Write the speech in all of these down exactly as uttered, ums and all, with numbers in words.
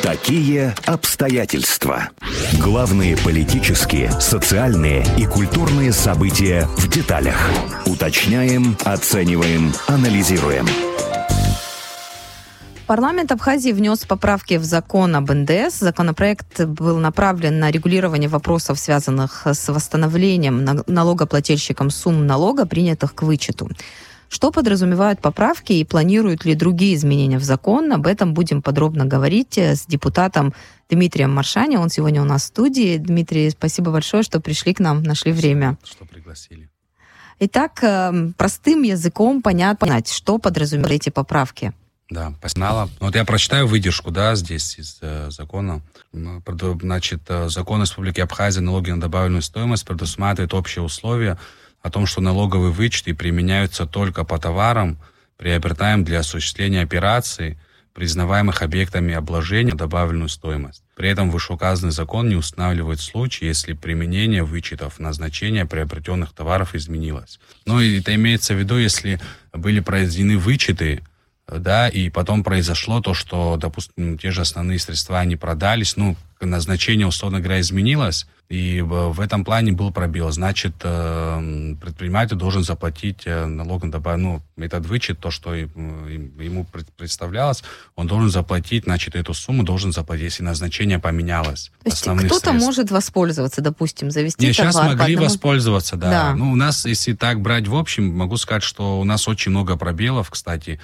Такие обстоятельства. Главные политические, социальные и культурные события в деталях. Уточняем, оцениваем, анализируем. Парламент Абхазии внес поправки в закон об эн дэ эс. Законопроект был направлен на регулирование вопросов, связанных с восстановлением налогоплательщикам сумм налога, принятых к вычету. Что подразумевают поправки и планируют ли другие изменения в закон? Об этом будем подробно говорить с депутатом Дмитрием Маршани. Он сегодня у нас в студии. Дмитрий, спасибо большое, что пришли к нам, нашли время. Что пригласили. Итак, простым языком понятно, что подразумевают эти поправки. Да, познала. Вот я прочитаю выдержку, да, здесь из э, закона. Значит, закон Республики Абхазия налоги на добавленную стоимость предусматривает общие условия о том, что налоговые вычеты применяются только по товарам, приобретаемым для осуществления операций, признаваемых объектами обложения на добавленную стоимость. При этом вышеуказанный закон не устанавливает случаи, если применение вычетов назначения приобретенных товаров изменилось. Ну, и это имеется в виду, если были произведены вычеты, да, и потом произошло то, что, допустим, те же основные средства не продались, ну, назначение, условно говоря, изменилось, и в этом плане был пробел. Значит, предприниматель должен заплатить налог на добавленную, ну, этот вычет, то, что ему представлялось, он должен заплатить, значит, эту сумму должен заплатить, если назначение поменялось. То есть кто-то средств. Может воспользоваться, допустим, завести Нет, товар. Сейчас могли одному... воспользоваться, да. да. Ну, у нас, если так брать в общем, могу сказать, что у нас очень много пробелов, кстати,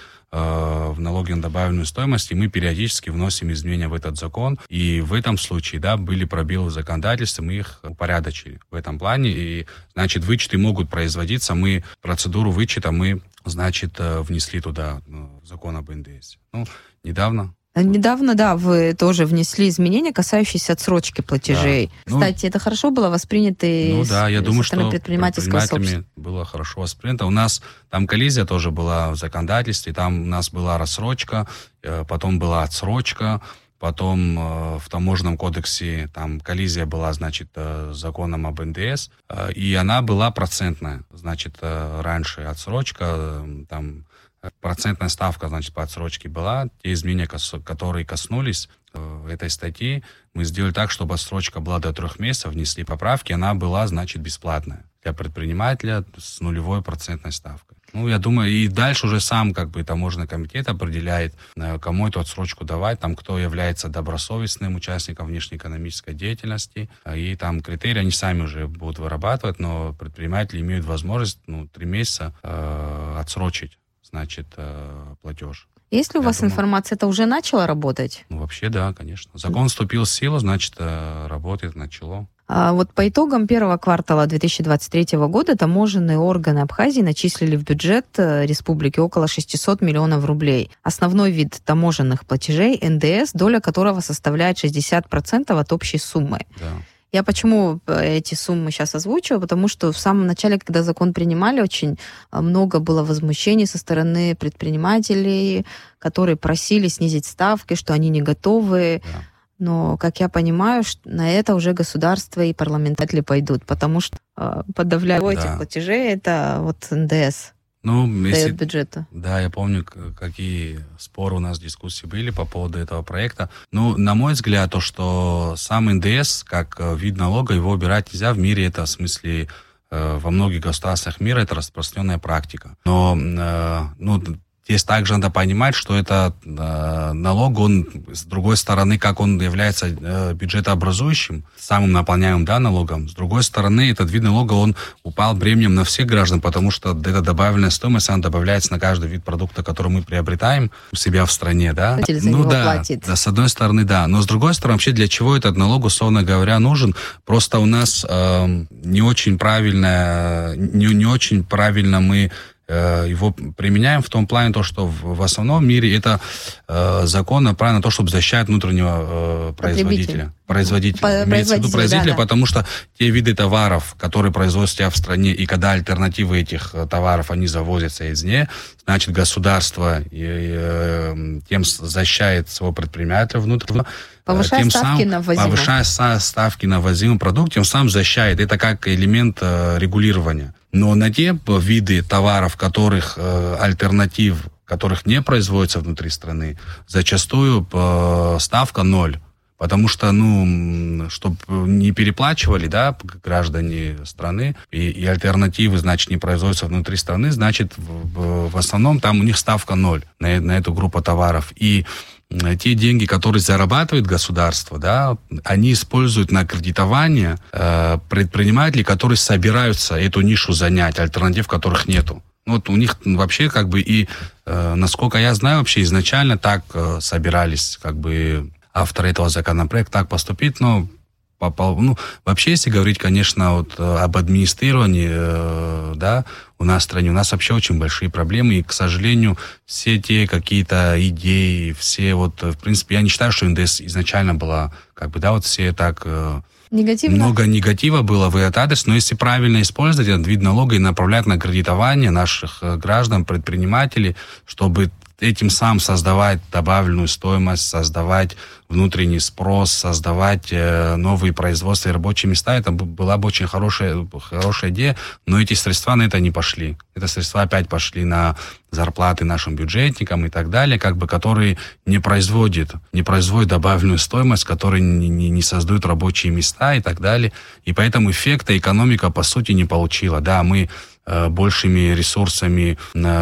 в налоге на добавленную стоимость, и мы периодически вносим изменения в этот закон, и в этом случае, да, были пробелы в законодательстве, мы их упорядочили в этом плане, и, значит, вычеты могут производиться, мы процедуру вычета мы, значит, внесли туда закон об эн дэ эс. Ну, недавно. Недавно, да, вы тоже внесли изменения, касающиеся отсрочки платежей. Да. Кстати, ну, это хорошо было воспринято ну, с, да, я думаю, со стороны что предпринимательского сообщества? Было хорошо воспринято. У нас там коллизия тоже была в законодательстве, там у нас была рассрочка, потом была отсрочка, потом э, в таможенном кодексе там коллизия была, значит, э, с законом об эн дэ эс, э, и она была процентная. Значит, э, раньше отсрочка, э, там процентная ставка, значит, по отсрочке была. Те изменения, которые коснулись э, этой статьи, мы сделали так, чтобы отсрочка была до трех месяцев, внесли поправки, она была, значит, бесплатная для предпринимателя с нулевой процентной ставкой. Ну, я думаю, и дальше уже сам, как бы, таможенный комитет определяет, кому эту отсрочку давать, там, кто является добросовестным участником внешнеэкономической деятельности, и там критерии они сами уже будут вырабатывать, но предприниматели имеют возможность, ну, три месяца э, отсрочить, значит, э, платеж. Есть ли у Я вас думаю, информация, это уже начало работать? Ну, вообще, да, конечно. Закон вступил в силу, значит, э, работает, начало. А вот по итогам первого квартала две тысячи двадцать третьего года таможенные органы Абхазии начислили в бюджет республики около шестьсот миллионов рублей. Основной вид таможенных платежей эн дэ эс, доля которого составляет шестьдесят процентов от общей суммы. Да. Я почему эти суммы сейчас озвучиваю? Потому что в самом начале, когда закон принимали, очень много было возмущений со стороны предпринимателей, которые просили снизить ставки, что они не готовы. Да. Но, как я понимаю, на это уже государство и парламентатели пойдут, потому что э, подавляющая да. этих платежей это вот эн дэ эс ну, дает если, бюджету. Да, я помню, какие споры у нас, дискуссии были по поводу этого проекта. Ну, на мой взгляд, то, что сам эн дэ эс, как вид налога, его убирать нельзя в мире, это в смысле э, во многих государствах мира это распространенная практика. Но, э, ну, здесь также надо понимать, что это э, налог, он, с другой стороны, как он является э, бюджетообразующим, самым наполняемым, да, налогом, с другой стороны, этот вид налога, он упал бременем на всех граждан, потому что эта добавленная стоимость, она добавляется на каждый вид продукта, который мы приобретаем у себя в стране, да. Ну да, да, с одной стороны, да, но с другой стороны, вообще для чего этот налог, условно говоря, нужен? Просто у нас э, не очень правильно, не, не очень правильно мы его применяем в том плане, то, что в, в основном мире это э, закон направлен на то, чтобы защищать внутреннего э, производителя. Производителя. По- Имеется в виду производителя, да, да. потому что те виды товаров, которые производятся в стране, и когда альтернативы этих товаров, они завозятся извне, значит, государство и, э, тем защищает своего предпринимателя внутреннего, повышая тем ставки самым, на ввозимый. повышая ставки на ввозимый продукт, тем самым защищает. Это как элемент э, регулирования. Но на те виды товаров, которых э, альтернатив, которых не производится внутри страны, зачастую ставка ноль. Потому что, ну, чтобы не переплачивали, да, граждане страны, и, и альтернативы, значит, не производятся внутри страны, значит, в, в основном там у них ставка ноль на, на эту группу товаров. И те деньги, которые зарабатывает государство, да, они используют на кредитование э, предпринимателей, которые собираются эту нишу занять, альтернатив которых нету. Вот у них вообще как бы и, э, насколько я знаю, вообще изначально так э, собирались как бы авторы этого законопроекта так поступить, но попал, ну, вообще, если говорить, конечно, вот, об администрировании, э, да, у нас в стране, у нас вообще очень большие проблемы, и, к сожалению, все те какие-то идеи, все вот, в принципе, я не считаю, что эн дэ эс изначально была, как бы, да, вот все так... Э, Негативно? Много негатива было в этот адрес, но если правильно использовать этот вид налога и направлять на кредитование наших граждан, предпринимателей, чтобы этим сам создавать добавленную стоимость, создавать внутренний спрос, создавать э, новые производства и рабочие места, это была бы очень хорошая, хорошая идея, но эти средства на это не пошли. Эти средства опять пошли на зарплаты нашим бюджетникам и так далее, как бы, которые не производят, не производят добавленную стоимость, которые не, не, не создают рабочие места и так далее. И поэтому эффекта экономика, по сути, не получила. Да, мы большими ресурсами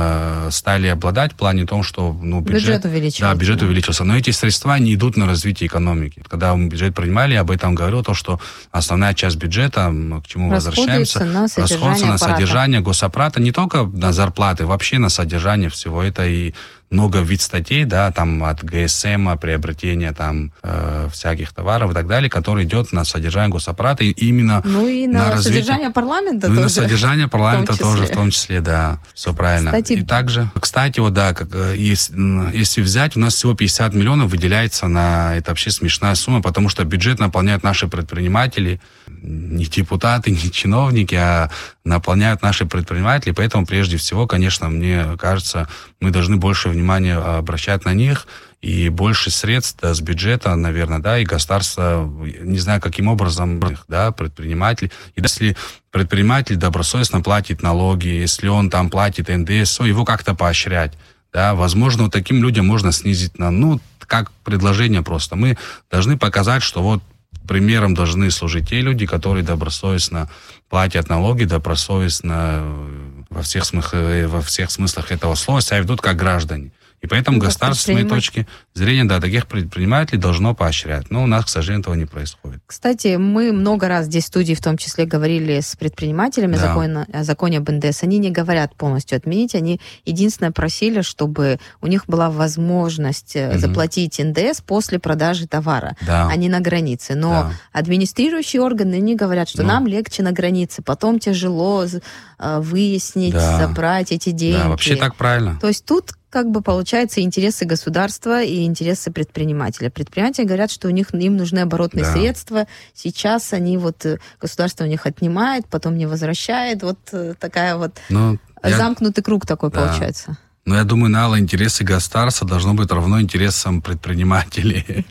э, стали обладать в плане том, что ну, бюджет, бюджет увеличился. Да, бюджет увеличился. Но эти средства не идут на развитие экономики. Когда мы бюджет принимали, я об этом говорил, то, что основная часть бюджета, к чему возвращаемся, на расходуется на содержание госаппарата, не только на зарплаты, вообще на содержание всего. Это и много вид статей, да, там от гэ эс эм, приобретения там э, всяких товаров и так далее, который идет на содержание госаппарата и именно ну и на, на развитие, содержание парламента ну тоже. И на содержание парламента в тоже, в том числе, да, все правильно. Кстати, и также, кстати, вот да, как, если, если взять, у нас всего пятьдесят миллионов выделяется на, это вообще смешная сумма, потому что бюджет наполняют наши предприниматели, не депутаты, не чиновники, а наполняют наши предприниматели, поэтому прежде всего, конечно, мне кажется, мы должны больше внимания обращать на них и больше средств да, с бюджета, наверное, да, и государство, не знаю, каким образом, да, предприниматели. И если предприниматель добросовестно платит налоги, если он там платит эн дэ эс, то его как-то поощрять, да, возможно, вот таким людям можно снизить, на, ну, как предложение просто. Мы должны показать, что вот примером должны служить те люди, которые добросовестно платят налоги, добросовестно во всех смыслах, во всех смыслах этого слова себя ведут как граждане. И поэтому ну, государство, с моей точки зрения, да, таких предпринимателей должно поощрять. Но у нас, к сожалению, этого не происходит. Кстати, мы много раз здесь в студии, в том числе, говорили с предпринимателями да. закона, о законе об эн дэ эс. Они не говорят полностью отменить. Они единственное просили, чтобы у них была возможность mm-hmm. заплатить эн дэ эс после продажи товара, да. а не на границе. Но да. администрирующие органы, они говорят, что ну. нам легче на границе. Потом тяжело выяснить, да. забрать эти деньги. Да, вообще так правильно. То есть тут как бы получается интересы государства и интересы предпринимателя. Предприниматели говорят, что у них им нужны оборотные да. средства. Сейчас они вот государство у них отнимает, потом не возвращает. Вот такая вот ну, замкнутый я... круг такой да. получается. Но я думаю, Нала, интересы государства должно быть равно интересам предпринимателей.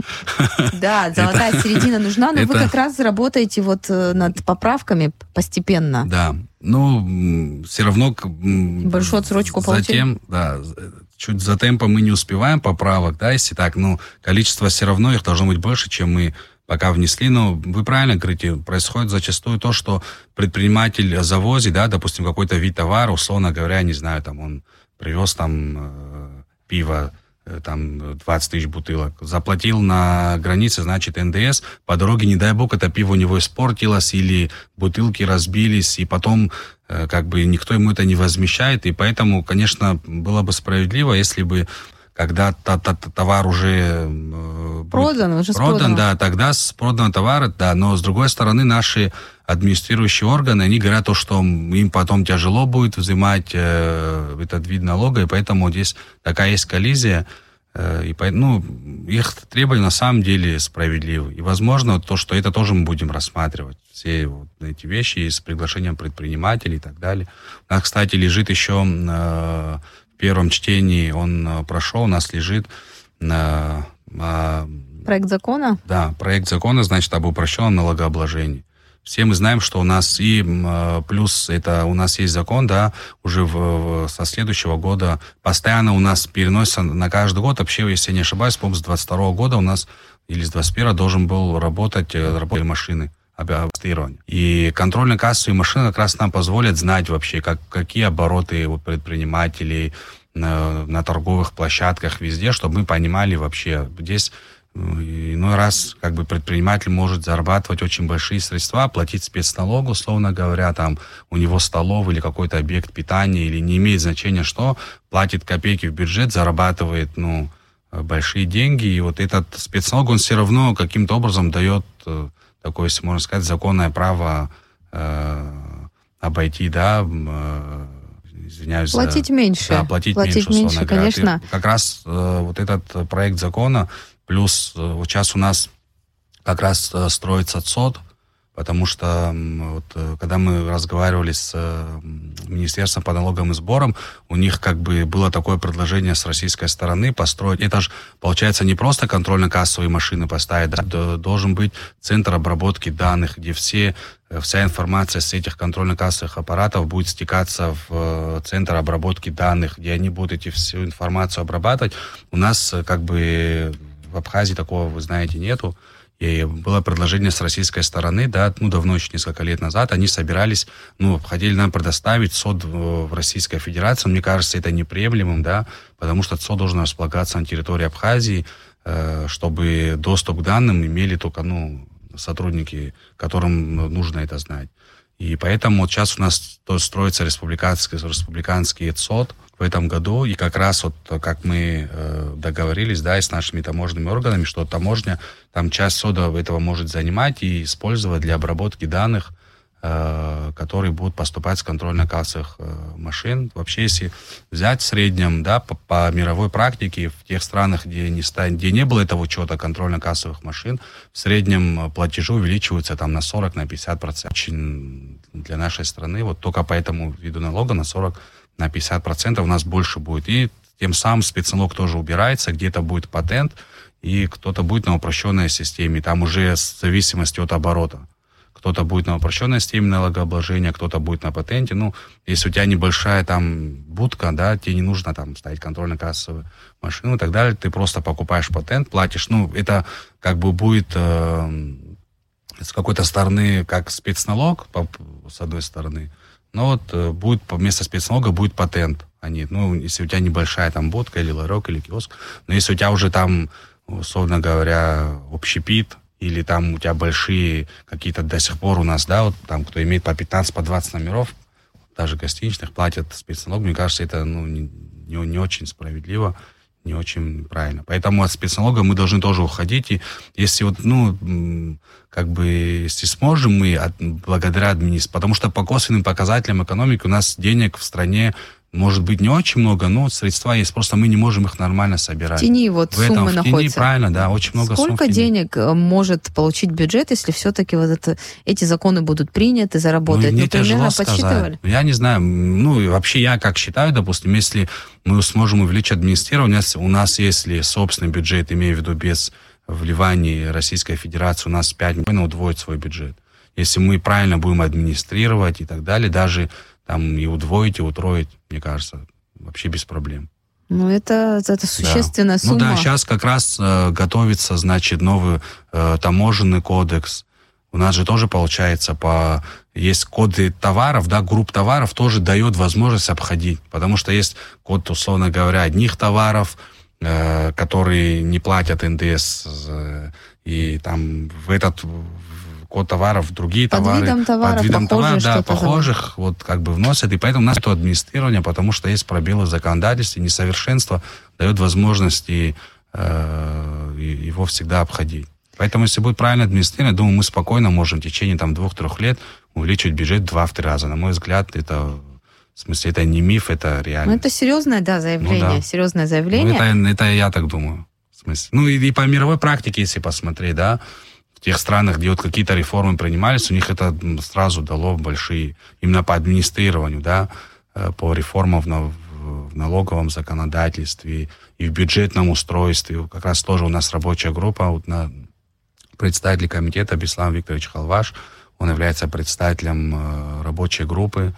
Да, золотая середина нужна, но вы как раз работаете вот над поправками постепенно. Да, ну, все равно... Большую отсрочку получили. Затем, да, чуть за темпом мы не успеваем поправок, да, если так, ну, количество все равно их должно быть больше, чем мы пока внесли, но вы правильно говорите, происходит зачастую то, что предприниматель завозит, да, допустим, какой-то вид товара, условно говоря, не знаю, там он привез там э, пиво, э, там двадцать тысяч бутылок, заплатил на границе, значит, эн дэ эс, по дороге, не дай бог, это пиво у него испортилось, или бутылки разбились, и потом э, как бы никто ему это не возмещает, и поэтому, конечно, было бы справедливо, если бы когда товар уже э, продан, уже продан, да, тогда с проданного товара, да, но с другой стороны наши администрирующие органы, они говорят то, что им потом тяжело будет взимать э, этот вид налога, и поэтому здесь такая есть коллизия, э, и по, ну, их требования на самом деле справедливы, и возможно то, что это тоже мы будем рассматривать, все вот эти вещи с приглашением предпринимателей и так далее. У нас, кстати, лежит еще э, в первом чтении, он прошел, у нас лежит э, э, проект закона? Да, проект закона, значит, об упрощенном налогообложении. все мы знаем, что у нас и плюс это у нас есть закон, да, уже в, в, со следующего года постоянно у нас переносится на каждый год. Вообще, если я не ошибаюсь, по-моему, с двадцать второго года у нас или с двадцать первого должен был работать работали машины обстырывания. И контрольно-кассовые машины как раз нам позволят знать вообще, как, какие обороты у предпринимателей на, на торговых площадках везде, чтобы мы понимали вообще здесь. Иной раз как бы предприниматель может зарабатывать очень большие средства, платить спецналог, условно говоря, там у него столовый или какой-то объект питания, или не имеет значения что, платит копейки в бюджет, зарабатывает, ну, большие деньги, и вот этот спецналог, он все равно каким-то образом дает такое, если можно сказать, законное право э, обойти, да, э, извиняюсь. Платить за, меньше. Да, платить, платить меньше, меньше, конечно. И как раз э, вот этот проект закона, плюс э, вот сейчас у нас как раз э, строится ЦОД, потому что вот, когда мы разговаривали с э, Министерством по налогам и сборам, у них как бы было такое предложение с российской стороны построить. Это же, получается, не просто контрольно-кассовые машины поставить, да, должен быть центр обработки данных, где все, вся информация с этих контрольно-кассовых аппаратов будет стекаться в центр обработки данных, где они будут эти всю информацию обрабатывать. У нас как бы в Абхазии такого, вы знаете, нету. И было предложение с российской стороны, да, ну, давно, еще несколько лет назад, они собирались, ну, хотели нам предоставить ЦОД в Российской Федерации. Мне кажется, это неприемлемым, да, потому что ЦОД должен располагаться на территории Абхазии, э, чтобы доступ к данным имели только, ну, сотрудники, которым нужно это знать. И поэтому вот сейчас у нас строится республиканский, республиканский ЦОД в этом году, и как раз вот как мы э, договорились, да, и с нашими таможенными органами, что таможня там часть ЦОДа этого может занимать и использовать для обработки данных, э, которые будут поступать с контрольно-кассовых э, машин. Вообще, если взять в среднем, да, по, по мировой практике, в тех странах, где не, где не было этого учета контрольно-кассовых машин, в среднем платежи увеличиваются там на сорок, на пятьдесят процентов. Очень для нашей страны, вот только по этому виду налога на сорок, на пятьдесят процентов у нас больше будет. И тем самым спецналог тоже убирается, где-то будет патент, и кто-то будет на упрощенной системе. Там уже в зависимости от оборота. Кто-то будет на упрощенной системе налогообложения, кто-то будет на патенте. Ну, если у тебя небольшая там будка, да, тебе не нужно там ставить контрольно-кассовую машину и так далее, ты просто покупаешь патент, платишь. Ну, это как бы будет э, с какой-то стороны как спецналог, по, с одной стороны, но вот э, будет вместо спецналога будет патент. Они, ну, если у тебя небольшая там будка или ларек, или киоск, но если у тебя уже там, условно говоря, общепит, или там у тебя большие какие-то до сих пор у нас, да, вот там, кто имеет по пятнадцать, по двадцать номеров, даже гостиничных, платят спецналог, мне кажется, это, ну, не, не, не очень справедливо, не очень правильно. Поэтому от спецналога мы должны тоже уходить, и если вот, ну, как бы, если сможем мы, от, благодаря администрации, потому что по косвенным показателям экономики у нас денег в стране может быть не очень много, но средства есть, просто мы не можем их нормально собирать. В тени вот в этом, суммы в находятся. Тени, правильно, да, очень много сумм. Сколько денег может получить бюджет, если все-таки вот это, эти законы будут приняты, заработают? Ну, ну примерно подсчитывали? Сказать. Я не знаю, ну, вообще я как считаю, допустим, если мы сможем увеличить администрирование, у нас, если собственный бюджет, имею в виду без вливания Российской Федерации, у нас пять миллионов удвоить свой бюджет. Если мы правильно будем администрировать и так далее, даже там и удвоить, и утроить, мне кажется, вообще без проблем. Ну, это, это существенная да. сумма. Ну да, сейчас как раз э, готовится, значит, новый э, таможенный кодекс. У нас же тоже, получается, по есть коды товаров, да, групп товаров тоже дает возможность обходить. Потому что есть код, условно говоря, одних товаров, э, которые не платят эн дэ эс, э, и там в этот... код товаров, другие под товары. Видом товаров, под видом товаров, да, похожих, там. Вот как бы вносят. И поэтому у нас это администрирование, потому что есть пробелы в законодательстве, несовершенство дает возможности э, его всегда обходить. Поэтому, если будет правильно администрирование, думаю, мы спокойно можем в течение там двух-трех лет увеличивать бюджет два-три раза. На мой взгляд, это... В смысле, это не миф, это реально. Ну, это серьезное, да, заявление. Ну, да. Серьезное заявление. Ну, это, это я так думаю. В смысле. Ну, и, и по мировой практике, если посмотреть, да, в тех странах, где вот какие-то реформы принимались, у них это сразу дало большие, именно по администрированию, да, по реформам в, в налоговом законодательстве и в бюджетном устройстве. Как раз тоже у нас рабочая группа, вот на, представитель комитета Беслан Викторович Халваш, Он является председателем рабочей группы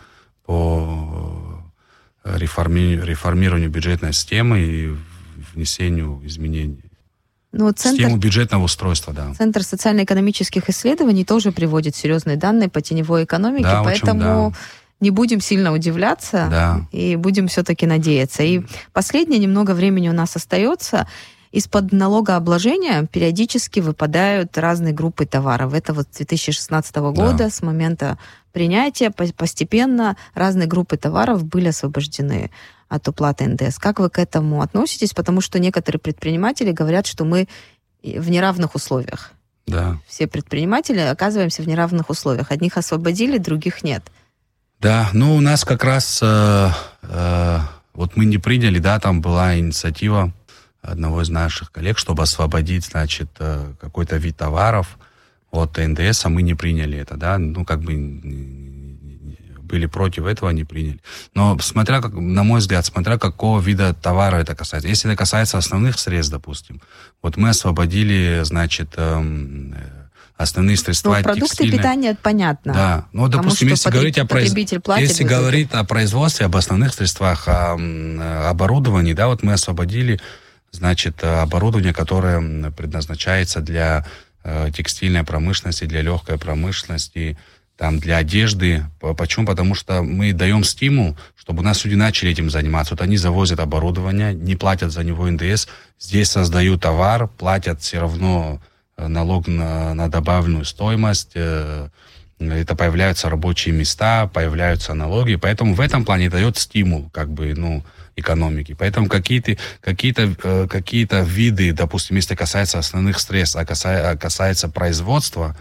по реформи... реформированию бюджетной системы и внесению изменений. Ну, центр, Систему бюджетного устройства, да. Центр социально-экономических исследований тоже приводит серьезные данные по теневой экономике, да, поэтому очень, да. не будем сильно удивляться, да. и будем все-таки надеяться. И последнее, немного времени у нас остается. Из-под налогообложения периодически выпадают разные группы товаров. Это вот с две тысячи шестнадцатого года, да. с момента принятия, постепенно разные группы товаров были освобождены от уплаты эн дэ эс. Как вы к этому относитесь? Потому что некоторые предприниматели говорят, что мы в неравных условиях. Да. Все предприниматели оказываемся в неравных условиях. Одних освободили, других нет. Да, ну у нас как раз э, э, вот мы не приняли, да, там была инициатива одного из наших коллег, чтобы освободить, значит, э, какой-то вид товаров от эн дэ эс, а мы не приняли это, да, ну как бы были против этого, не приняли. Но смотря, как, на мой взгляд, смотря какого вида товара это касается. Если это касается основных средств, допустим, вот мы освободили, значит, эм, основные средства ну, продукты текстильные. питания, понятно. Да, ну, допустим, если потреб... говорить о, произ... если говорить о производстве, об основных средствах, о, о оборудовании, да, вот мы освободили, значит, оборудование, которое предназначается для э, текстильной промышленности, для легкой промышленности, там, для одежды. Почему? Потому что мы даем стимул, чтобы у нас люди начали этим заниматься. Вот они завозят оборудование, не платят за него эн дэ эс, здесь создают товар, платят все равно налог на, на добавленную стоимость, это появляются рабочие места, появляются налоги, поэтому в этом плане дает стимул, как бы, ну, экономики. Поэтому какие-то, какие-то, какие-то виды, допустим, если касается основных средств, а касается, касается производства,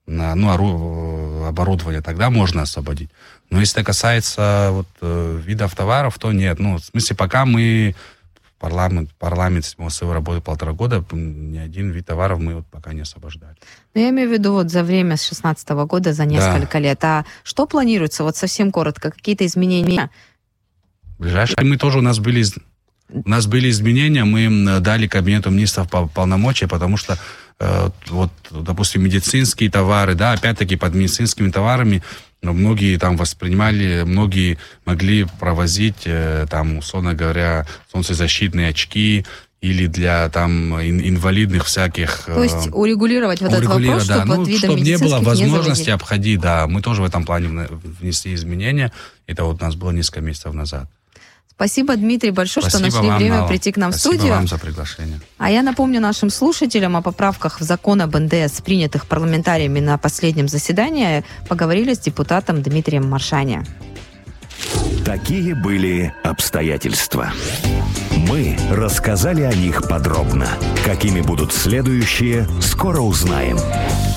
ну, оборудования, тогда можно освободить. Но если касается вот, видов товаров, то нет. Ну, в смысле, пока мы парламент, парламент мы свою работу полтора года, ни один вид товаров мы вот пока не освобождали. Ну, я имею в виду вот за время с шестнадцатого года, за несколько да. лет. А что планируется? Вот совсем коротко, какие-то изменения? В ближайшее мы тоже у нас были... У нас были изменения, мы дали Кабинету министров полномочия, потому что э, вот, допустим, медицинские товары, да, опять-таки под медицинскими товарами многие там воспринимали, многие могли провозить, э, там, условно говоря, солнцезащитные очки или для там инвалидных всяких... То есть урегулировать вот урегулировать, этот вопрос, да. чтобы, ну, чтобы не было возможности не обходить, да, мы тоже в этом плане внесли изменения, это вот у нас было несколько месяцев назад. Спасибо, Дмитрий, большое, Спасибо что нашли вам, время Алла. прийти к нам Спасибо в студию. Спасибо вам за приглашение. А я напомню нашим слушателям о поправках в закон об эн дэ эс, принятых парламентариями на последнем заседании. Поговорили с депутатом Дмитрием Маршани. Такие были обстоятельства. Мы рассказали о них подробно. Какими будут следующие, скоро узнаем.